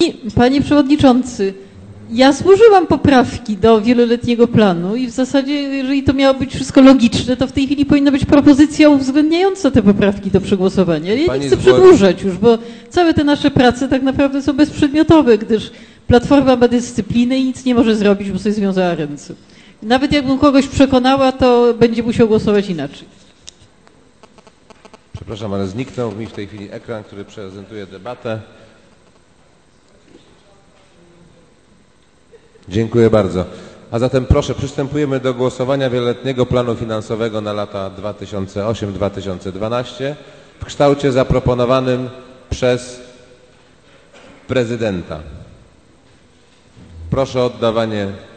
Panie Przewodniczący, ja złożyłam poprawki do wieloletniego planu i w zasadzie, jeżeli to miało być wszystko logiczne, to w tej chwili powinna być propozycja uwzględniająca te poprawki do przegłosowania. Ja nie chcę przedłużać już, bo całe te nasze prace tak naprawdę są bezprzedmiotowe, gdyż Platforma ma dyscyplinę i nic nie może zrobić, bo sobie związała ręce. Nawet jakbym kogoś przekonała, to będzie musiał głosować inaczej. Przepraszam, ale zniknął mi w tej chwili ekran, który prezentuje debatę. Dziękuję bardzo. A zatem proszę, przystępujemy do głosowania wieloletniego planu finansowego na lata 2008-2012 w kształcie zaproponowanym przez prezydenta. Proszę o oddawanie